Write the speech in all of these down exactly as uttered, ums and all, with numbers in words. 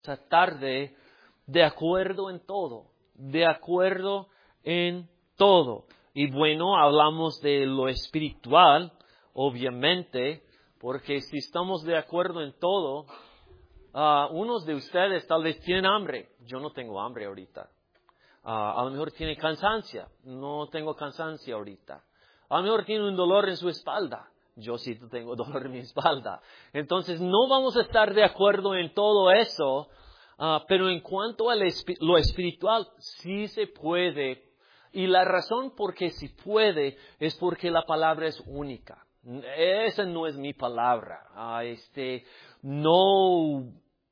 esta tarde de acuerdo en todo, de acuerdo en todo. Y bueno, hablamos de lo espiritual, obviamente, porque si estamos de acuerdo en todo, uh, unos de ustedes tal vez tienen hambre. Yo no tengo hambre ahorita. Uh, a lo mejor tiene cansancio. No tengo cansancio ahorita. A lo mejor tiene un dolor en su espalda. Yo sí tengo dolor en mi espalda. Entonces no vamos a estar de acuerdo en todo eso, uh, pero en cuanto a lo espiritual, sí se puede. Y la razón por qué sí puede es porque la palabra es única. Esa no es mi palabra. Uh, este, no,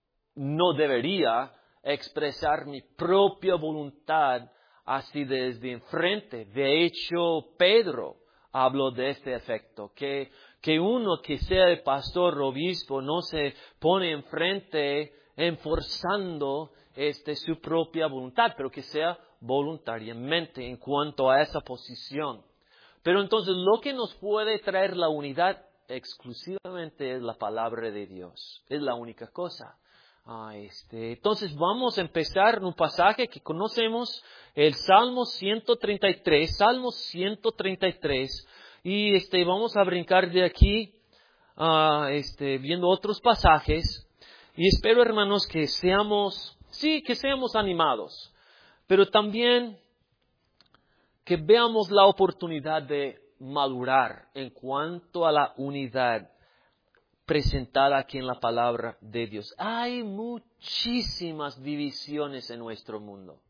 no debería expresar mi propia voluntad así desde enfrente. De hecho, Pedro habló de este efecto, que, que uno que sea el pastor o obispo no se pone enfrente enforzando este, su propia voluntad, pero que sea voluntariamente en cuanto a esa posición. Pero entonces lo que nos puede traer la unidad exclusivamente es la palabra de Dios, es la única cosa. Ah, este, entonces vamos a empezar en un pasaje que conocemos, el Salmo ciento treinta y tres, Salmo ciento treinta y tres, y este, vamos a brincar de aquí, uh, este, viendo otros pasajes, y espero, hermanos, que seamos, sí, que seamos animados, pero también que veamos la oportunidad de madurar en cuanto a la unidad presentada aquí en la palabra de Dios. Hay muchísimas divisiones en nuestro mundo.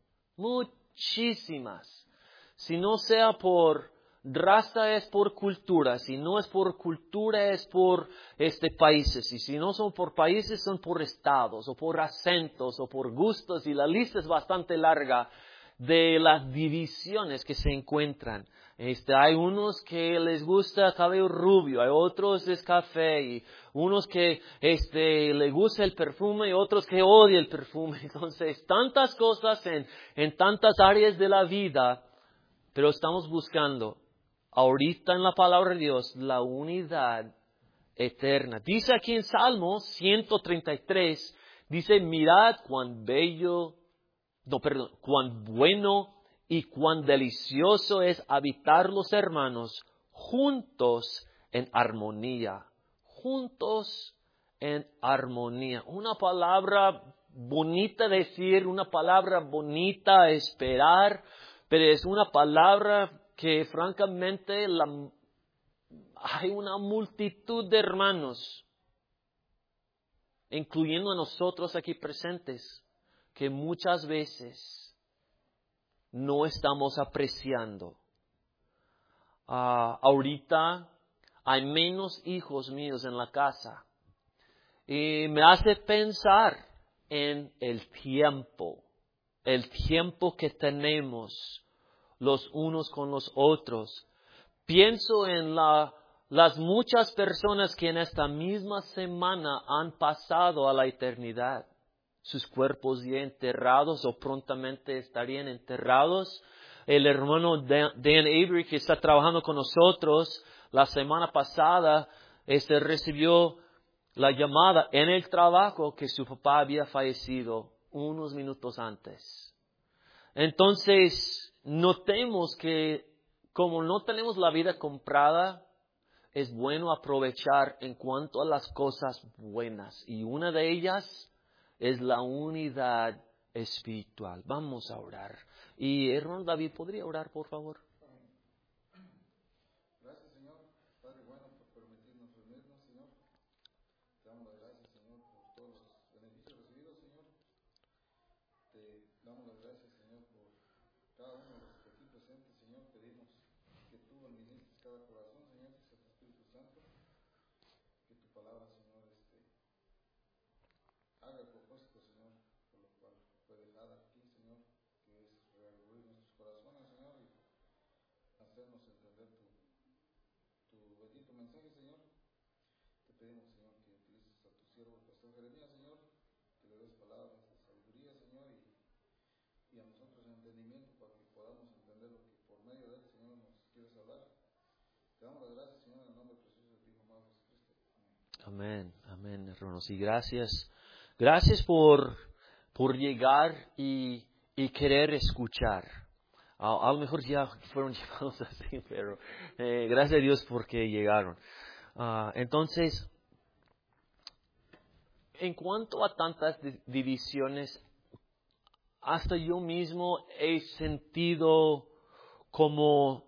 Muchísimas. Si no sea por raza es por cultura. Si no es por cultura es por este, países. Y si no son por países son por estados o por acentos o por gustos. Y la lista es bastante larga de las divisiones que se encuentran. Este, hay unos que les gusta cabello rubio, hay otros es café, y unos que este, les gusta el perfume y otros que odian el perfume. Entonces, tantas cosas en, en tantas áreas de la vida, pero estamos buscando ahorita en la palabra de Dios la unidad eterna. Dice aquí en Salmo ciento treinta y tres, dice, mirad cuán bello, no, perdón, cuán bueno y cuán delicioso es habitar los hermanos juntos en armonía. Juntos en armonía. Una palabra bonita decir, una palabra bonita esperar, pero es una palabra que francamente la, hay una multitud de hermanos, incluyendo a nosotros aquí presentes, que muchas veces no estamos apreciando. Uh, ahorita hay menos hijos míos en la casa. Y me hace pensar en el tiempo. El tiempo que tenemos los unos con los otros. Pienso en la, las muchas personas que en esta misma semana han pasado a la eternidad. Sus cuerpos ya enterrados o prontamente estarían enterrados. El hermano Dan, Dan Avery, que está trabajando con nosotros, la semana pasada, este recibió la llamada en el trabajo que su papá había fallecido unos minutos antes. Entonces, notemos que como no tenemos la vida comprada, es bueno aprovechar en cuanto a las cosas buenas. Y una de ellas es la unidad espiritual. Vamos a orar. Y hermano David, ¿podría orar, por favor? Gracias, Señor. Padre bueno, por permitirnos reunirnos, Señor. Te damos las gracias, Señor, por todos los beneficios recibidos, Señor. Te damos las gracias, Señor, por cada uno de los que aquí presentes, Señor. Pedimos que tú administres cada corazón, Señor, que sea tu Espíritu Santo. Que tu palabra, Señor, este, haga el propósito, Señor, por lo cual fue dejada aquí, Señor, que es reabrir nuestros corazones, Señor, y hacernos entender tu, tu bendito mensaje, Señor. Te pedimos, Señor, que utilices a tu siervo, el pastor Jeremías, Señor, que le des palabras de sabiduría, Señor, y, y a nosotros entendimiento para que podamos entender lo que por medio de él, Señor, nos quieres hablar. Te damos las gracias, Señor, en el nombre precioso de tu Hijo amado Jesucristo. Amén, amén, hermanos. Y gracias. Gracias por por llegar y, y querer escuchar. A, a lo mejor ya fueron llevados así, pero eh, gracias a Dios porque llegaron. Uh, entonces, en cuanto a tantas divisiones, hasta yo mismo he sentido como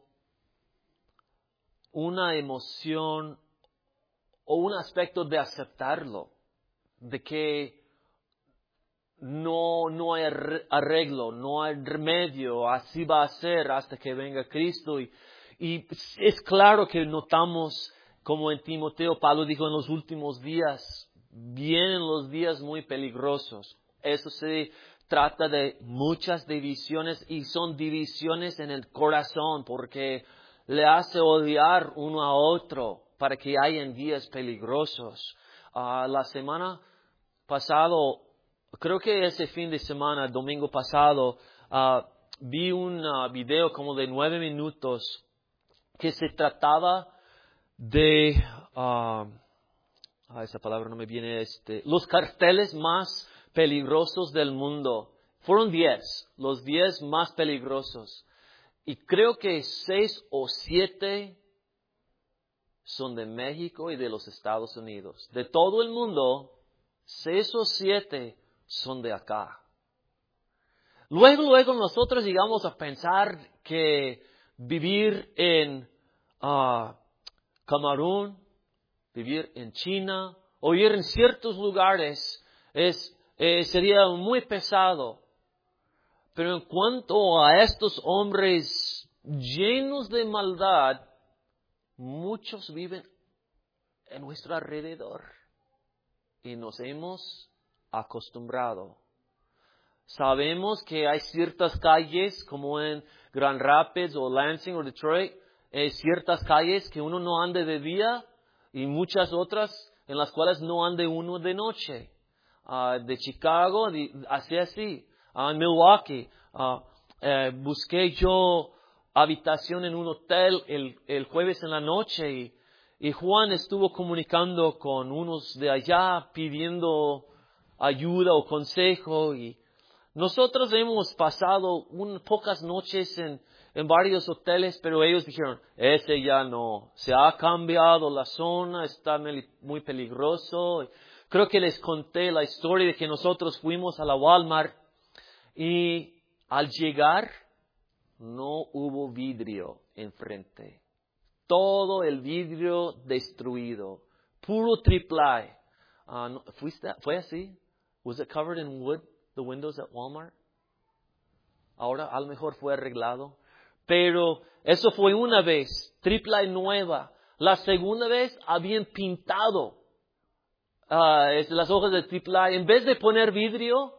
una emoción o un aspecto de aceptarlo, de que no, no hay arreglo, no hay remedio, así va a ser hasta que venga Cristo. Y, y es claro que notamos, como en Timoteo, Pablo dijo, en los últimos días, vienen los días muy peligrosos. Eso se trata de muchas divisiones y son divisiones en el corazón porque le hace odiar uno a otro para que hayan días peligrosos. Uh, la semana pasada, creo que ese fin de semana, domingo pasado, uh, vi un uh, video como de nueve minutos que se trataba de, uh, ah, esa palabra no me viene, este, los carteles más peligrosos del mundo. Fueron diez, los diez más peligrosos. Y creo que seis o siete son de México y de los Estados Unidos. De todo el mundo, seis o siete son de acá. Luego, luego nosotros llegamos a pensar que vivir en uh, Camerún, vivir en China o ir en ciertos lugares es, eh, sería muy pesado. Pero en cuanto a estos hombres llenos de maldad, muchos viven en nuestro alrededor y nos hemos acostumbrado. Sabemos que hay ciertas calles como en Grand Rapids o Lansing o Detroit, eh, ciertas calles que uno no ande de día y muchas otras en las cuales no ande uno de noche. Uh, de Chicago, de, así así. Uh, en Milwaukee, uh, eh, busqué yo habitación en un hotel el, el jueves en la noche y, y Juan estuvo comunicando con unos de allá pidiendo ayuda o consejo y nosotros hemos pasado un, pocas noches en, en varios hoteles, pero ellos dijeron, ese ya no, se ha cambiado la zona, está muy peligroso. Creo que les conté la historia de que nosotros fuimos a la Walmart y al llegar no hubo vidrio enfrente. Todo el vidrio destruido, puro triple. Uh, no, ¿fuiste, ¿Fue así? Was it covered in wood? The windows at Walmart. Ahora a lo mejor fue arreglado. Pero eso fue una vez, triple nueva. La segunda vez habían pintado uh, las hojas de triple. En vez de poner vidrio,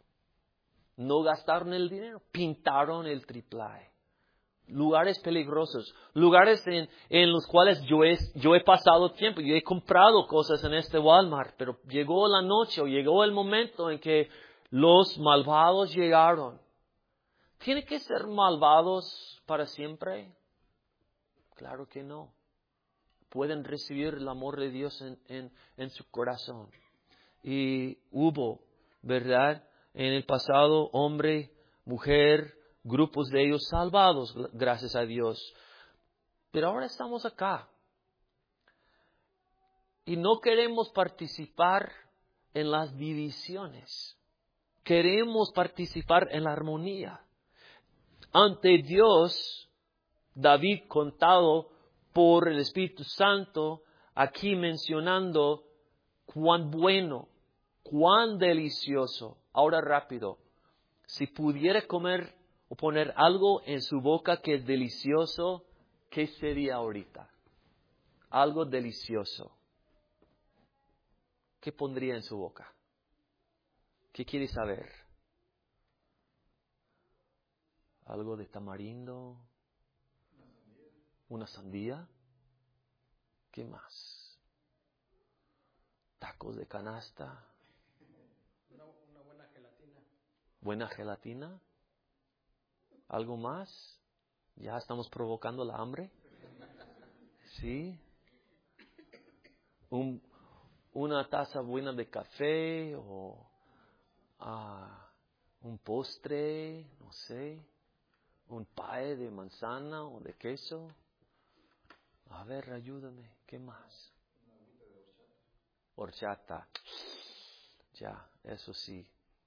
no gastaron el dinero, pintaron el triple. Lugares peligrosos, lugares en, en los cuales yo he, yo he pasado tiempo, yo he comprado cosas en este Walmart, pero llegó la noche o llegó el momento en que los malvados llegaron. ¿Tiene que ser malvados para siempre? Claro que no. Pueden recibir el amor de Dios en, en, en su corazón. Y hubo, ¿verdad? En el pasado, hombre, mujer, grupos de ellos salvados, gracias a Dios. Pero ahora estamos acá. Y no queremos participar en las divisiones. Queremos participar en la armonía. Ante Dios, David, contado por el Espíritu Santo, aquí mencionando cuán bueno, cuán delicioso. Ahora rápido, si pudiera comer o poner algo en su boca que es delicioso, ¿qué sería ahorita? Algo delicioso. ¿Qué pondría en su boca? ¿Qué quiere saber? ¿Algo de tamarindo? ¿Una sandía? ¿Qué más? ¿Tacos de canasta? Una, una buena gelatina. ¿Buena gelatina? ¿Algo más? ¿Ya estamos provocando la hambre? ¿Sí? Un, una taza buena de café o... Ah, un postre, no sé, un pie de manzana o de queso. A ver, ayúdame, ¿qué más? Horchata. Ya, eso sí.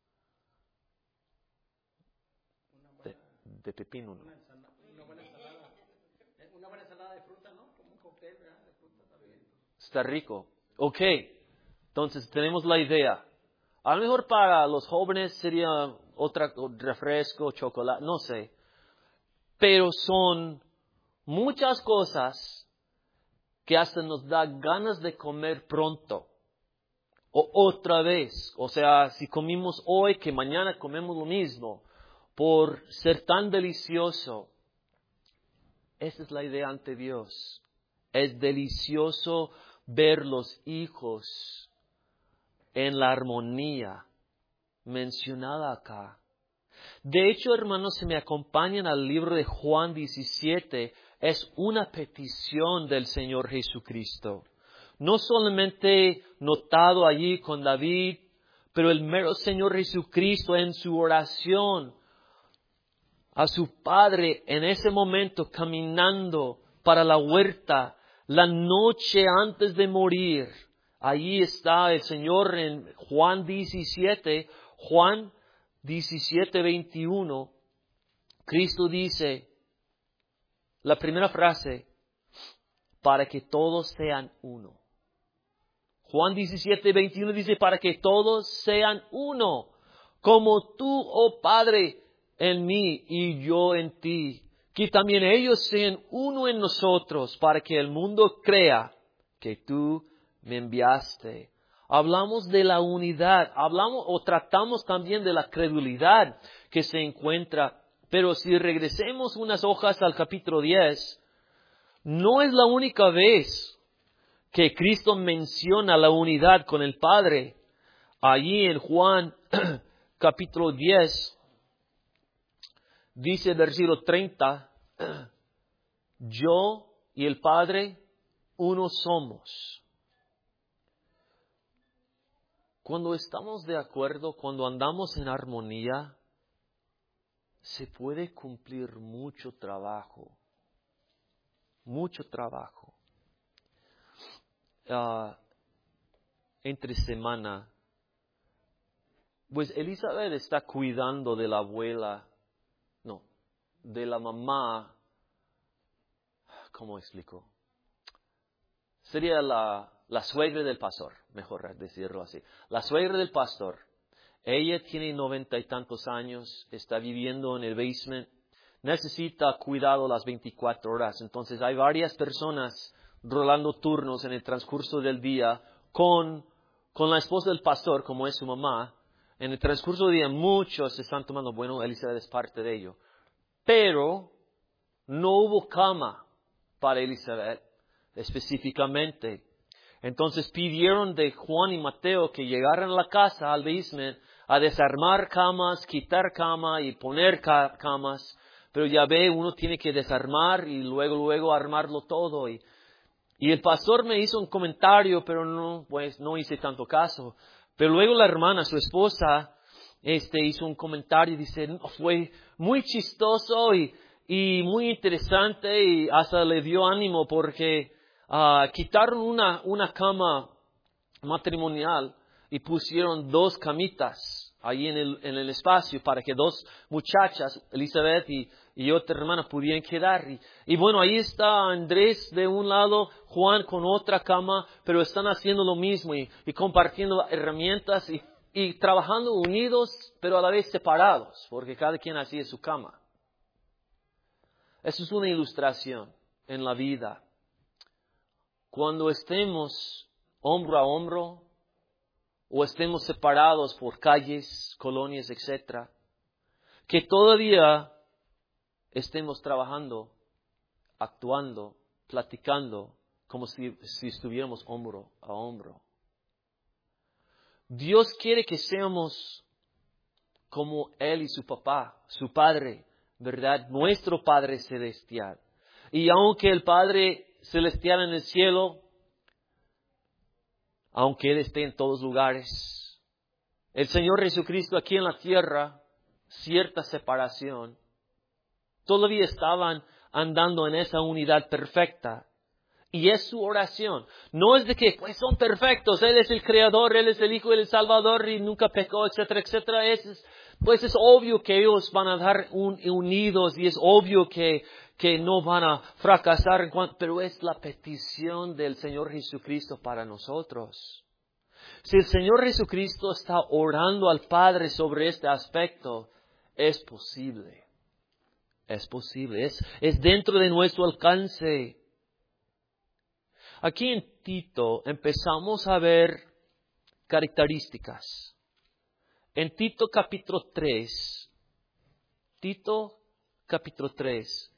De, de pepino, ¿no? Una, ensala- una buena ensalada. Eh, Una buena ensalada de fruta, ¿no? Como un cóctel, ¿verdad? De fruta también. Está rico. Ok, entonces tenemos la idea. A lo mejor para los jóvenes sería otra refresco, chocolate, no sé. Pero son muchas cosas que hasta nos da ganas de comer pronto. O otra vez. O sea, si comimos hoy, que mañana comemos lo mismo. Por ser tan delicioso. Esa es la idea ante Dios. Es delicioso ver los hijos en la armonía mencionada acá. De hecho, hermanos, si me acompañan al libro de Juan diecisiete, es una petición del Señor Jesucristo. No solamente notado allí con David, pero el mero Señor Jesucristo en su oración a su Padre en ese momento caminando para la huerta, la noche antes de morir. Allí está el Señor en Juan diecisiete, Juan diecisiete, veintiuno. Cristo dice, la primera frase, para que todos sean uno. Juan diecisiete, veintiuno dice, para que todos sean uno, como tú, oh Padre, en mí y yo en ti, que también ellos sean uno en nosotros, para que el mundo crea que tú me enviaste. Hablamos de la unidad, hablamos o tratamos también de la credulidad que se encuentra, pero si regresemos unas hojas al capítulo diez, no es la única vez que Cristo menciona la unidad con el Padre. Allí en Juan capítulo diez, dice el versículo treinta, yo y el Padre uno somos. Cuando estamos de acuerdo, cuando andamos en armonía, se puede cumplir mucho trabajo. Mucho trabajo. Uh, entre semana, pues Elizabeth está cuidando de la abuela, no, de la mamá, ¿cómo explico? Sería la, la suegra del pastor, mejor decirlo así. La suegra del pastor, ella tiene noventa y tantos años, está viviendo en el basement, necesita cuidado las veinticuatro horas. Entonces hay varias personas rolando turnos en el transcurso del día con, con la esposa del pastor, como es su mamá. En el transcurso del día muchos se están tomando, bueno, Elizabeth es parte de ello. Pero no hubo cama para Elizabeth específicamente. Entonces pidieron de Juan y Mateo que llegaran a la casa, al basement, a desarmar camas, quitar cama y poner ca- camas. Pero ya ve, uno tiene que desarmar y luego, luego armarlo todo. Y, y el pastor me hizo un comentario, pero no, pues no hice tanto caso. Pero luego la hermana, su esposa, este, hizo un comentario y dice, no, fue muy chistoso y, y muy interesante y hasta le dio ánimo porque uh, quitaron una, una cama matrimonial y pusieron dos camitas ahí en el, en el espacio para que dos muchachas, Elizabeth y, y otra hermana, pudieran quedar. Y, y bueno, ahí está Andrés de un lado, Juan con otra cama, pero están haciendo lo mismo y, y compartiendo herramientas y, y trabajando unidos, pero a la vez separados, porque cada quien hacía su cama. Eso es una ilustración en la vida. Cuando estemos hombro a hombro, o estemos separados por calles, colonias, etcétera, que todavía estemos trabajando, actuando, platicando, como si, si estuviéramos hombro a hombro. Dios quiere que seamos como Él y su papá, su Padre, ¿verdad? Nuestro Padre Celestial. Y aunque el Padre Celestial en el cielo, aunque Él esté en todos lugares, el Señor Jesucristo aquí en la tierra, cierta separación, todavía estaban andando en esa unidad perfecta. Y es su oración. No es de que pues son perfectos, Él es el Creador, Él es el Hijo, Él es el Salvador y nunca pecó, etcétera, etcétera. Es, pues es obvio que ellos van a estar un, unidos y es obvio que, que no van a fracasar, en cuanto, pero es la petición del Señor Jesucristo para nosotros. Si el Señor Jesucristo está orando al Padre sobre este aspecto, es posible. Es posible, es, es dentro de nuestro alcance. Aquí en Tito empezamos a ver características. En Tito capítulo tres, Tito capítulo tres,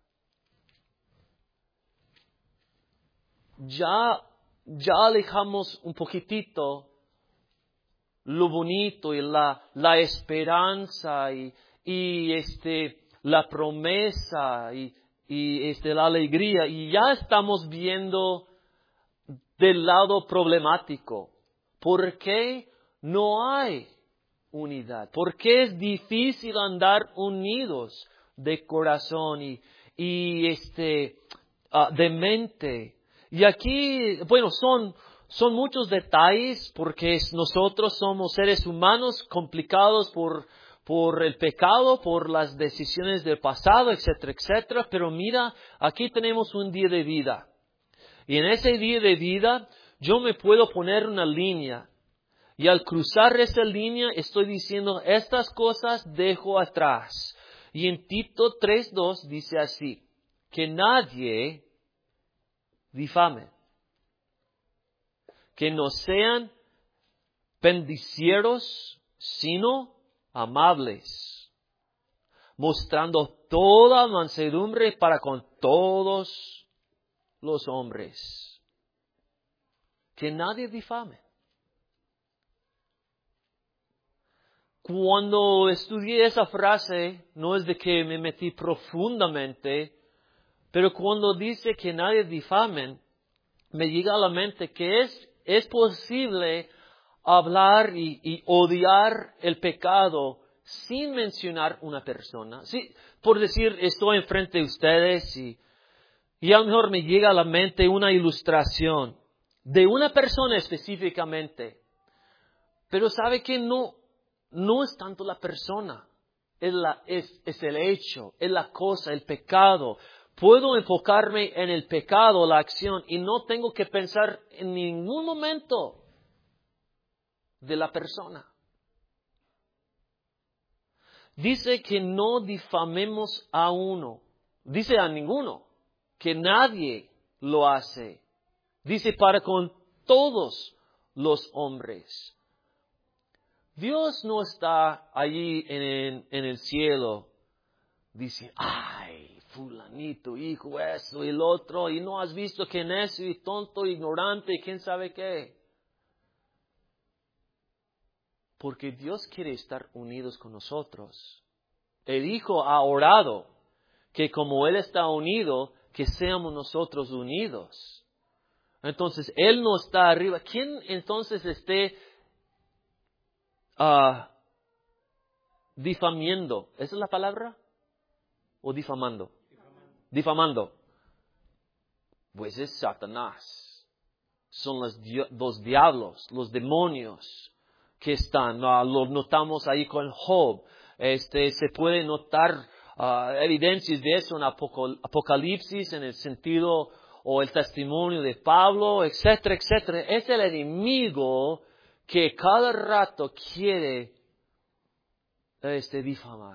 ya, ya alejamos un poquitito lo bonito y la, la esperanza y, y este, la promesa y, y este, la alegría y ya estamos viendo del lado problemático. ¿Por qué no hay unidad? ¿Por qué es difícil andar unidos de corazón y, y este, uh, de mente? Y aquí, bueno, son, son muchos detalles porque nosotros somos seres humanos complicados por, por el pecado, por las decisiones del pasado, etcétera, etcétera. Pero mira, aquí tenemos un día de vida. Y en ese día de vida, yo me puedo poner una línea. Y al cruzar esa línea, estoy diciendo, estas cosas dejo atrás. Y en Tito tres dos dice así, que nadie difame. Que no sean pendicieros, sino amables. Mostrando toda mansedumbre para con todos los hombres. Que nadie difame. Cuando estudié esa frase, no es de que me metí profundamente, pero cuando dice que nadie difame, me llega a la mente que es, es posible hablar y, y odiar el pecado sin mencionar una persona. Sí, por decir, estoy enfrente de ustedes y Y a lo mejor me llega a la mente una ilustración de una persona específicamente. Pero sabe que no, no es tanto la persona, es, la, es, es el hecho, es la cosa, el pecado. Puedo enfocarme en el pecado, la acción, y no tengo que pensar en ningún momento de la persona. Dice que no difamemos a uno, dice a ninguno. Que nadie lo hace. Dice para con todos los hombres. Dios no está allí en, en el cielo. Dice, ay, fulanito, hijo, eso y el otro. Y no has visto que necio y tonto, ignorante y quién sabe qué. Porque Dios quiere estar unidos con nosotros. El Hijo ha orado que como Él está unido, que seamos nosotros unidos. Entonces, Él no está arriba. ¿Quién entonces esté uh, difamiendo? ¿Esa es la palabra? ¿O difamando? Difamando. Difamando. Pues es Satanás. Son los, los diablos, los demonios que están. Uh, lo notamos ahí con Job. Este, se puede notar Uh, evidencias de eso en Apocalipsis, en el sentido o el testimonio de Pablo, etcétera, etcétera. Es el enemigo que cada rato quiere este, difamar.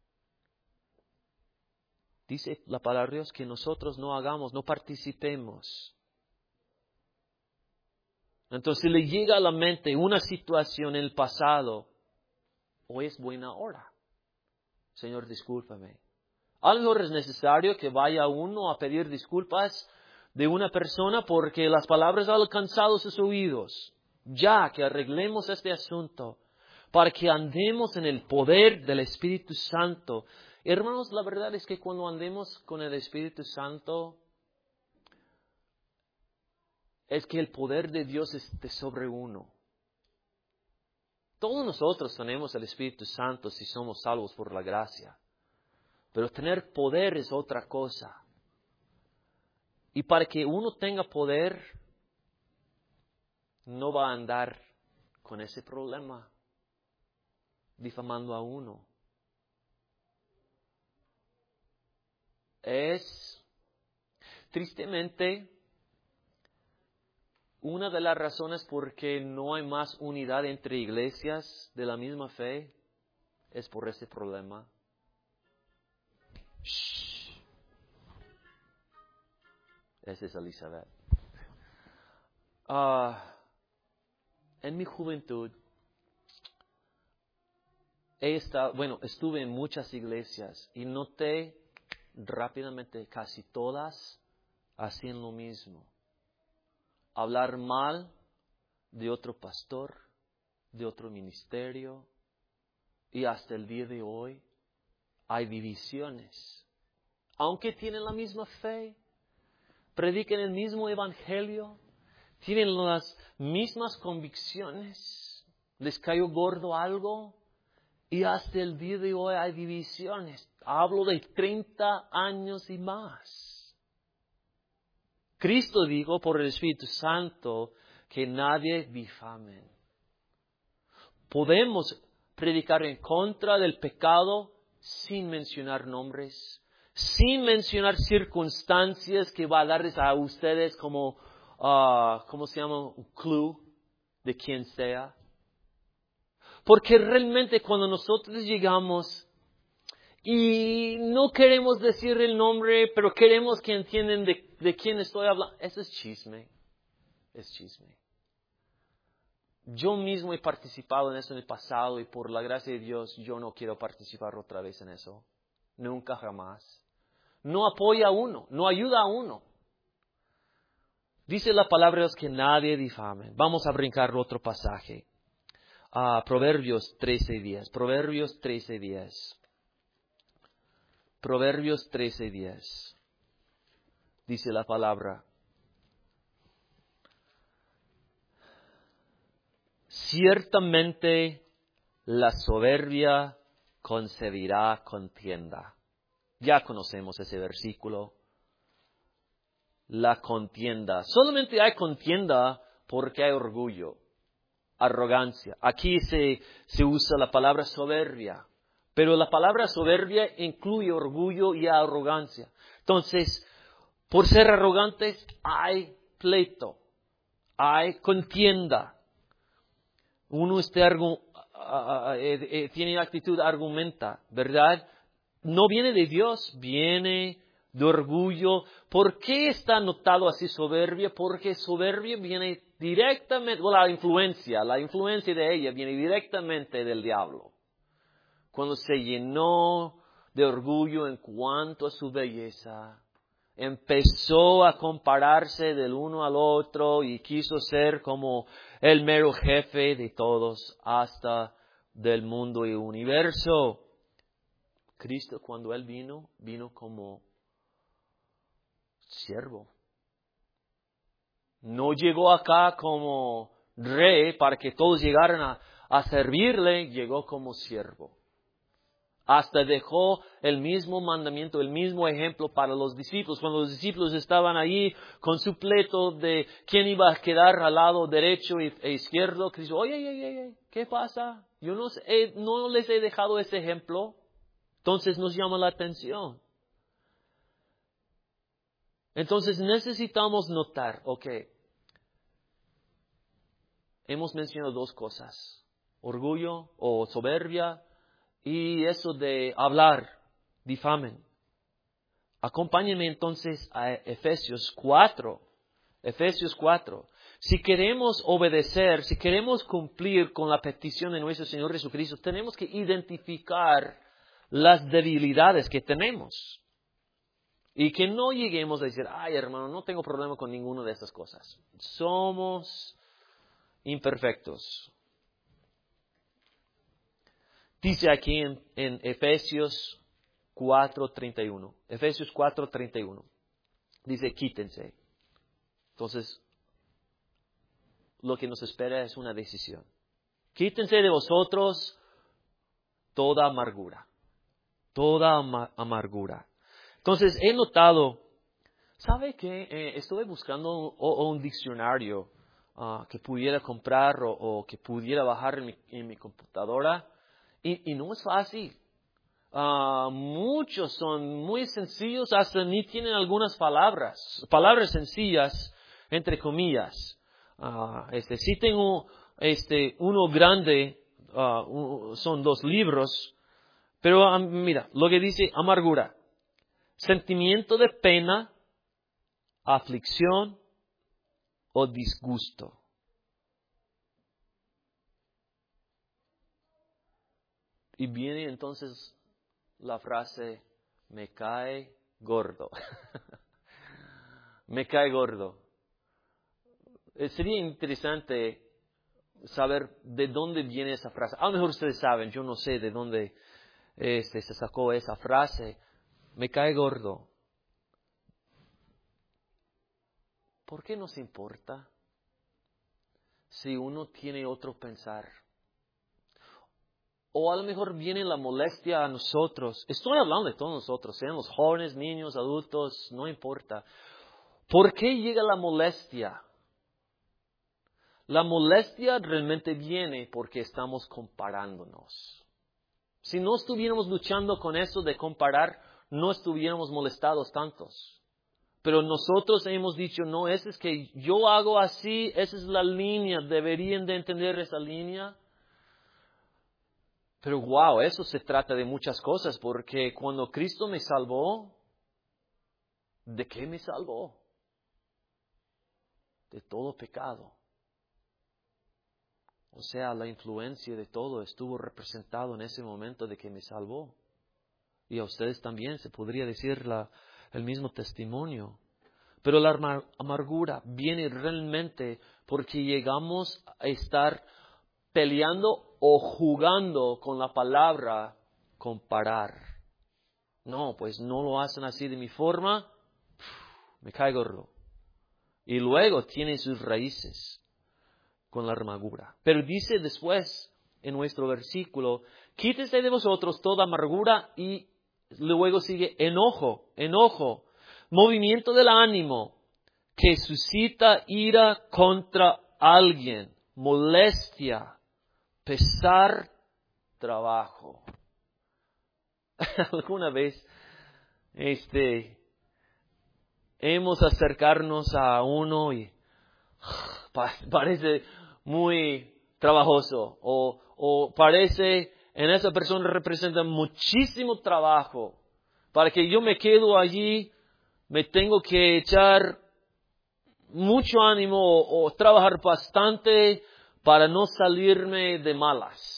Dice la palabra de Dios que nosotros no hagamos, no participemos. Entonces, si le llega a la mente una situación en el pasado, hoy es buena hora. Señor, discúlpame. A lo mejor es necesario que vaya uno a pedir disculpas de una persona porque las palabras han alcanzado sus oídos. Ya que arreglemos este asunto para que andemos en el poder del Espíritu Santo. Hermanos, la verdad es que cuando andemos con el Espíritu Santo, es que el poder de Dios esté sobre uno. Todos nosotros tenemos el Espíritu Santo si somos salvos por la gracia. Pero tener poder es otra cosa. Y para que uno tenga poder, no va a andar con ese problema, difamando a uno. Es, tristemente, una de las razones por qué no hay más unidad entre iglesias de la misma fe, es por ese problema. Shh. Esa es Elizabeth. Uh, en mi juventud, he estado, bueno, estuve en muchas iglesias y noté rápidamente casi todas hacían lo mismo. Hablar mal de otro pastor, de otro ministerio, y hasta el día de hoy hay divisiones. Aunque tienen la misma fe, predican el mismo evangelio, tienen las mismas convicciones, les cayó gordo algo, y hasta el día de hoy hay divisiones. Hablo de treinta años y más. Cristo dijo por el Espíritu Santo que nadie difame. Podemos predicar en contra del pecado sin mencionar nombres, sin mencionar circunstancias que va a darles a ustedes como, uh, ¿cómo se llama? Un clue de quien sea. Porque realmente cuando nosotros llegamos y no queremos decir el nombre, pero queremos que entiendan de, de quién estoy hablando, eso es chisme, es chisme. Yo mismo he participado en eso en el pasado y por la gracia de Dios yo no quiero participar otra vez en eso. Nunca jamás. No apoya a uno, no ayuda a uno. Dice la palabra de Dios que nadie difame. Vamos a brincar otro pasaje. Uh, Proverbios trece diez. Proverbios trece diez. Proverbios trece diez. Dice la palabra. Ciertamente la soberbia concebirá contienda. Ya conocemos ese versículo. La contienda. Solamente hay contienda porque hay orgullo, arrogancia. Aquí se, se usa la palabra soberbia. Pero la palabra soberbia incluye orgullo y arrogancia. Entonces, por ser arrogantes hay pleito, hay contienda. Uno este argu, uh, uh, eh, eh, tiene actitud, argumenta, ¿verdad? No viene de Dios, viene de orgullo. ¿Por qué está anotado así soberbia? Porque soberbia viene directamente, bueno, la influencia, la influencia de ella viene directamente del diablo. Cuando se llenó de orgullo en cuanto a su belleza, empezó a compararse del uno al otro y quiso ser como el mero jefe de todos hasta del mundo y universo. Cristo, cuando Él vino, vino como siervo. No llegó acá como rey para que todos llegaran a, a servirle, llegó como siervo. Hasta dejó el mismo mandamiento, el mismo ejemplo para los discípulos. Cuando los discípulos estaban ahí con su pleito de quién iba a quedar al lado derecho e izquierdo, Cristo, oye, oye, oye, ¿qué pasa? Yo no, he, no les he dejado ese ejemplo. Entonces nos llama la atención. Entonces necesitamos notar, ok, hemos mencionado dos cosas, orgullo o soberbia y eso de hablar, difamen. Acompáñenme entonces a Efesios cuatro, Efesios cuatro. Si queremos obedecer, si queremos cumplir con la petición de nuestro Señor Jesucristo, tenemos que identificar las debilidades que tenemos. Y que no lleguemos a decir, ay hermano, no tengo problema con ninguna de estas cosas. Somos imperfectos. Dice aquí en, en Efesios cuatro treinta y uno. Efesios cuatro treinta y uno. Dice, quítense. Entonces, lo que nos espera es una decisión. Quítense de vosotros toda amargura. Toda ama- amargura. Entonces, he notado, ¿sabe qué? Eh, estuve buscando un, o- un diccionario uh, que pudiera comprar o, o que pudiera bajar en mi, en mi computadora y, y no es fácil. Uh, muchos son muy sencillos, hasta ni tienen algunas palabras, palabras sencillas, entre comillas. Uh, este, sí tengo este, uno grande, uh, un- son dos libros, pero um, mira, lo que dice amargura, sentimiento de pena, aflicción o disgusto. Y viene entonces la frase, me cae gordo. Me cae gordo. Eh, Sería interesante saber de dónde viene esa frase. A lo mejor ustedes saben, yo no sé de dónde este, se sacó esa frase. Me cae gordo. ¿Por qué nos importa si uno tiene otro pensar? O a lo mejor viene la molestia a nosotros. Estoy hablando de todos nosotros, sean los jóvenes, niños, adultos, no importa. ¿Por qué llega la molestia? La molestia realmente viene porque estamos comparándonos. Si no estuviéramos luchando con eso de comparar, no estuviéramos molestados tantos. Pero nosotros hemos dicho, no, ese es que yo hago así, esa es la línea, deberían de entender esa línea. Pero wow, eso se trata de muchas cosas, porque cuando Cristo me salvó, ¿de qué me salvó? De todo pecado. O sea, la influencia de todo estuvo representado en ese momento de que me salvó. Y a ustedes también se podría decir la, el mismo testimonio. Pero la amar- amargura viene realmente porque llegamos a estar peleando o jugando con la palabra comparar. No, pues no lo hacen así de mi forma, me cae gordo. Y luego tiene sus raíces con la amargura. Pero dice después en nuestro versículo, quítese de vosotros toda amargura y luego sigue enojo, enojo, movimiento del ánimo que suscita ira contra alguien, molestia, pesar, trabajo. ¿Alguna vez este, hemos acercarnos a uno y pa- parece muy trabajoso o, o parece en esa persona representa muchísimo trabajo? Para que yo me quedo allí, me tengo que echar mucho ánimo o, o trabajar bastante para no salirme de malas.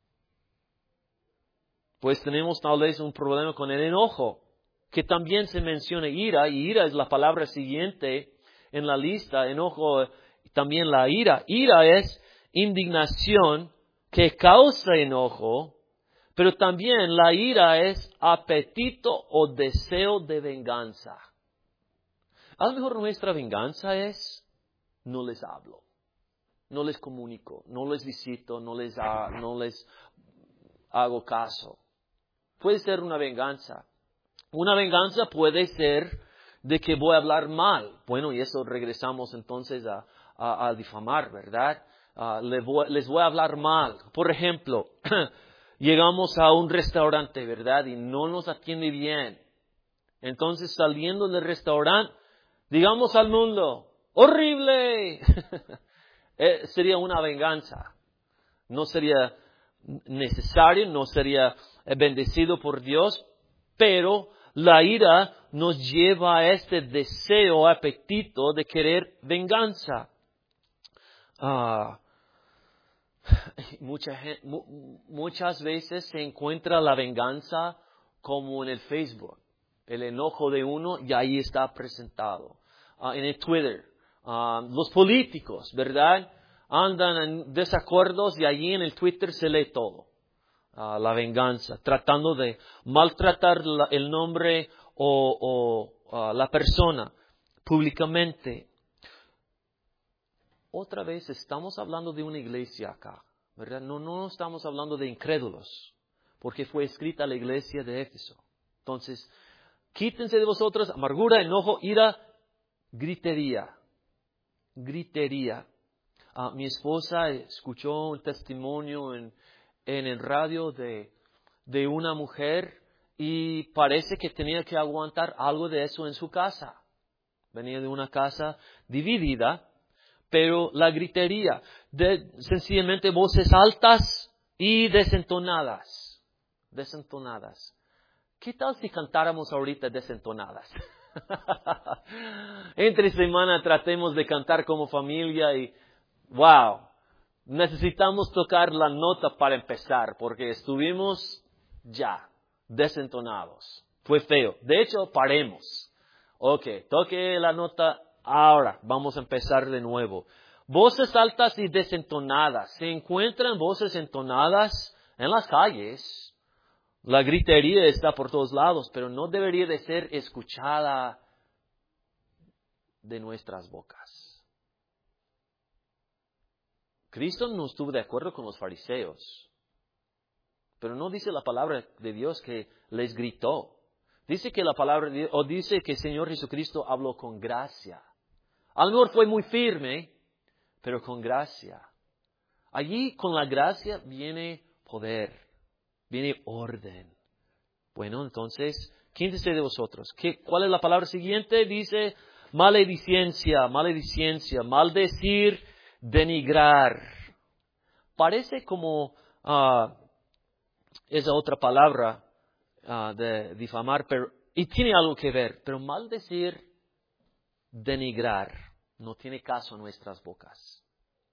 Pues tenemos tal vez un problema con el enojo, que también se menciona ira, y ira es la palabra siguiente en la lista, enojo, también la ira. Ira es indignación que causa enojo, pero también la ira es apetito o deseo de venganza. A lo mejor nuestra venganza es, no les hablo, no les comunico, no les visito, no les, ha, no les hago caso. Puede ser una venganza. Una venganza puede ser de que voy a hablar mal. Bueno, y eso regresamos entonces a, a, a difamar, ¿verdad? Uh, les, voy, les voy a hablar mal. Por ejemplo, llegamos a un restaurante, ¿verdad? Y no nos atiende bien. Entonces, saliendo del restaurante, digamos al mundo, ¡horrible! eh, sería una venganza. No sería necesario, no sería bendecido por Dios, pero la ira nos lleva a este deseo, apetito de querer venganza. Uh, mucha gente, mu, muchas veces se encuentra la venganza como en el Facebook. El enojo de uno y ahí está presentado. Uh, en el Twitter. Uh, los políticos, ¿verdad? Andan en desacuerdos y allí en el Twitter se lee todo. Uh, la venganza, tratando de maltratar la, el nombre o, o uh, la persona públicamente. Otra vez estamos hablando de una iglesia acá. ¿verdad? No, no estamos hablando de incrédulos, porque fue escrita a la iglesia de Éfeso. Entonces, quítense de vosotros amargura, enojo, ira, gritería. Gritería. Uh, mi esposa escuchó un testimonio en, en el radio de, de una mujer y parece que tenía que aguantar algo de eso en su casa. Venía de una casa dividida, pero la gritería, de sencillamente voces altas y desentonadas. Desentonadas. ¿Qué tal si cantáramos ahorita desentonadas? Entre semana tratemos de cantar como familia y wow, necesitamos tocar la nota para empezar porque estuvimos ya desentonados. Fue feo. De hecho, paremos. Ok, toque la nota ahora. Vamos a empezar de nuevo. Voces altas y desentonadas. Se encuentran voces entonadas en las calles. La gritería está por todos lados, pero no debería de ser escuchada de nuestras bocas. Cristo no estuvo de acuerdo con los fariseos, pero no dice la palabra de Dios que les gritó. Dice que la palabra de Dios, o dice que el Señor Jesucristo habló con gracia. A lo mejor fue muy firme, pero con gracia. Allí con la gracia viene poder, viene orden. Bueno, entonces, quíntese de vosotros. ¿Qué, ¿Cuál es la palabra siguiente? Dice maledicencia, maledicencia, maldecir, denigrar. Parece como uh, esa otra palabra uh, de difamar, pero, y tiene algo que ver, pero maldecir, denigrar, no tiene caso en nuestras bocas.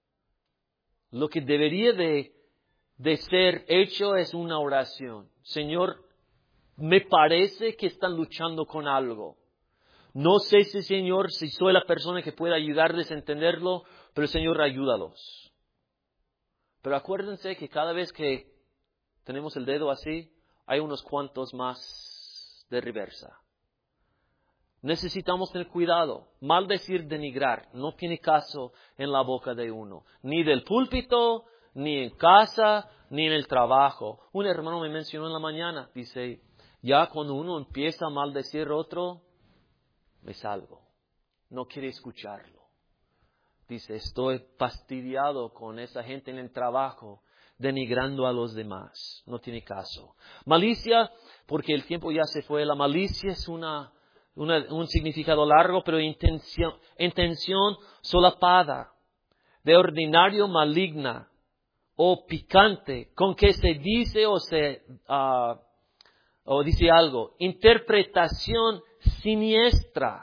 Lo que debería de, de ser hecho es una oración. Señor, me parece que están luchando con algo. No sé si, Señor, si soy la persona que pueda ayudarles a entenderlo, pero Señor, ayúdalos. Pero acuérdense que cada vez que tenemos el dedo así, hay unos cuantos más de reversa. Necesitamos tener cuidado. Maldecir, denigrar, no tiene caso en la boca de uno. Ni del púlpito, ni en casa, ni en el trabajo. Un hermano me mencionó en la mañana, dice, ya cuando uno empieza a maldecir a otro, me salgo. No quiere escucharlo. Dice, estoy fastidiado con esa gente en el trabajo, denigrando a los demás. No tiene caso. Malicia, porque el tiempo ya se fue. La malicia es una, una, un significado largo, pero intención, intención solapada, de ordinario maligna o picante, con que se dice o se uh, o dice algo. Interpretación siniestra,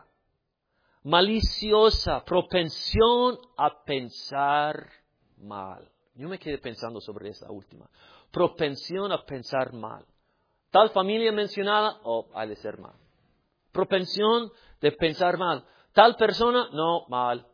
maliciosa, propensión a pensar mal. Yo me quedé pensando sobre esa última. Propensión a pensar mal. Tal familia mencionada, oh, ha de ser mal. Propensión de pensar mal. Tal persona, no, mal.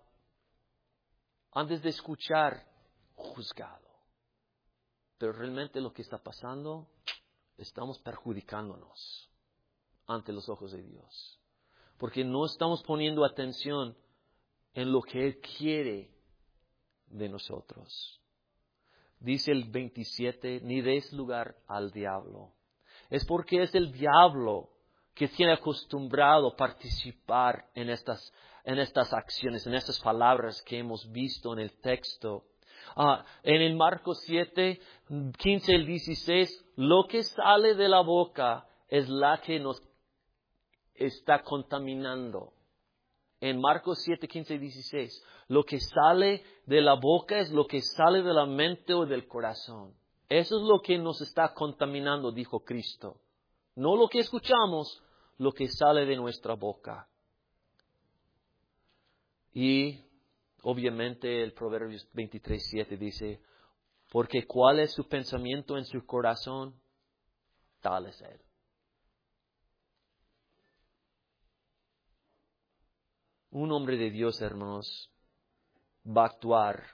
Antes de escuchar, juzgado. Pero realmente lo que está pasando, estamos perjudicándonos ante los ojos de Dios. Porque no estamos poniendo atención en lo que Él quiere de nosotros. Dice el veintisiete, ni des lugar al diablo. Es porque es el diablo que tiene acostumbrado a participar en estas, en estas acciones, en estas palabras que hemos visto en el texto. Ah, en el Marcos siete, quince al dieciséis, lo que sale de la boca es la que nos está contaminando. En Marcos siete, quince y dieciséis, lo que sale de la boca es lo que sale de la mente o del corazón. Eso es lo que nos está contaminando, dijo Cristo. No lo que escuchamos, lo que sale de nuestra boca. Y obviamente el Proverbios veintitrés, siete dice, porque cuál es su pensamiento en su corazón, tal es él. Un hombre de Dios, hermanos, va a actuar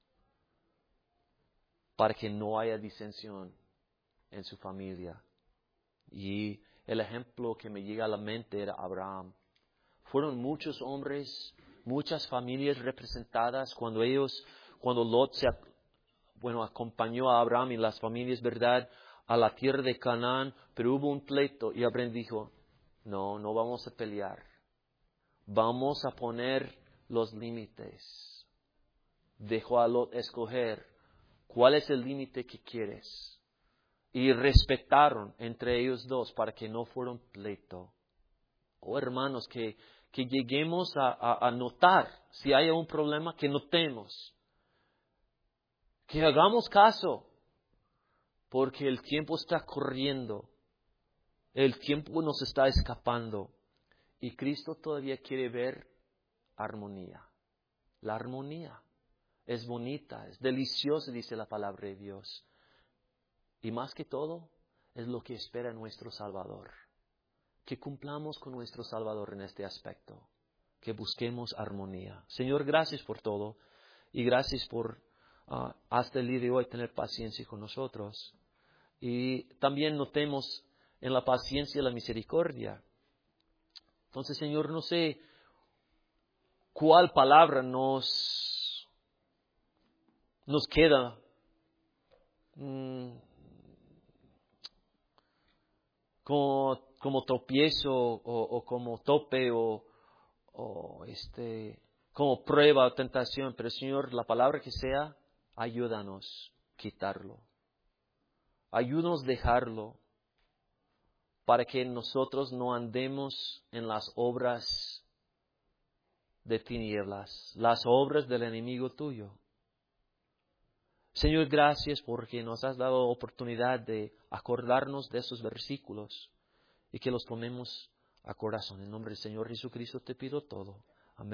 para que no haya disensión en su familia. Y el ejemplo que me llega a la mente era Abraham. Fueron muchos hombres, muchas familias representadas cuando ellos, cuando Lot se, bueno, acompañó a Abraham y las familias, ¿verdad?, a la tierra de Canaán, pero hubo un pleito y Abraham dijo, no, no vamos a pelear. Vamos a poner los límites. Dejó a Lot escoger cuál es el límite que quieres. Y respetaron entre ellos dos para que no fuera un pleito. Oh, hermanos, que, que lleguemos a, a, a notar si hay un problema, que notemos. Que hagamos caso. Porque el tiempo está corriendo. El tiempo nos está escapando. Y Cristo todavía quiere ver armonía. La armonía es bonita, es deliciosa, dice la palabra de Dios. Y más que todo, es lo que espera nuestro Salvador. Que cumplamos con nuestro Salvador en este aspecto. Que busquemos armonía. Señor, gracias por todo. Y gracias por uh, hasta el día de hoy tener paciencia con nosotros. Y también notemos en la paciencia la misericordia. Entonces, Señor, no sé cuál palabra nos, nos queda mmm, como, como tropiezo o, o como tope o, o este, como prueba o tentación. Pero, Señor, la palabra que sea, ayúdanos a quitarlo. Ayúdanos a dejarlo para que nosotros no andemos en las obras de tinieblas, las obras del enemigo tuyo. Señor, gracias porque nos has dado oportunidad de acordarnos de esos versículos y que los tomemos a corazón. En nombre del Señor Jesucristo te pido todo.